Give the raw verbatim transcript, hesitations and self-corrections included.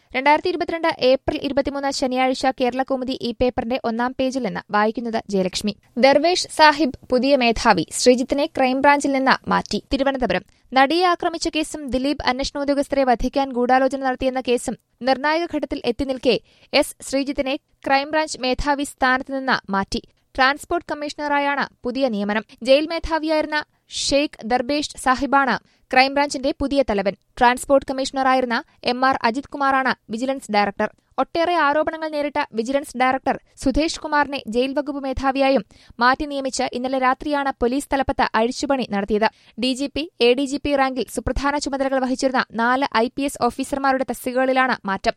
രണ്ടായിരത്തി ഇരുപത്തിരണ്ട് ഏപ്രിൽ ഇരുപത്തിമൂന്ന് ശനിയാഴ്ച കേരളകൗമുദി ഈ പേപ്പറിന്റെ ഒന്നാം പേജിൽ നിന്ന് വായിക്കുന്നത് ജയലക്ഷ്മി. ദർവേഷ് സാഹിബ് പുതിയ മേധാവി, ശ്രീജിത്തിനെ ക്രൈംബ്രാഞ്ചിൽ നിന്ന് മാറ്റി. തിരുവനന്തപുരം. നടിയെ ആക്രമിച്ച കേസും ദിലീപ് അന്വേഷണോദ്യോഗസ്ഥരെ വധിക്കാൻ ഗൂഢാലോചന നടത്തിയെന്ന കേസും നിർണായക ഘട്ടത്തിൽ എത്തിനിൽക്കെ എസ് ശ്രീജിത്തിനെ ക്രൈംബ്രാഞ്ച് മേധാവി സ്ഥാനത്തുനിന്ന് മാറ്റി. ട്രാൻസ്പോർട്ട് കമ്മീഷണറായാണ് പുതിയ നിയമനം. ജയിൽ മേധാവിയായിരുന്ന ഷെയ്ഖ് ദർവേഷ് സാഹിബാണ് ക്രൈംബ്രാഞ്ചിന്റെ പുതിയ തലവൻ. ട്രാൻസ്പോർട്ട് കമ്മീഷണറായിരുന്ന എം ആർ അജിത് കുമാറാണ് വിജിലൻസ് ഡയറക്ടർ. ഒട്ടേറെ ആരോപണങ്ങൾ നേരിട്ട വിജിലൻസ് ഡയറക്ടർ സുധേഷ് കുമാറിനെ ജയിൽ വകുപ്പ് മേധാവിയായും മാറ്റി നിയമിച്ച് ഇന്നലെ രാത്രിയാണ് പോലീസ് തലപ്പത്ത് അഴിച്ചുപണി നടത്തിയത്. DGP, A D G P റാങ്കിൽ സുപ്രധാന ചുമതലകൾ വഹിച്ചിരുന്ന നാല് ഐ പി എസ് ഓഫീസർമാരുടെ തസ്തികകളിലാണ് മാറ്റം.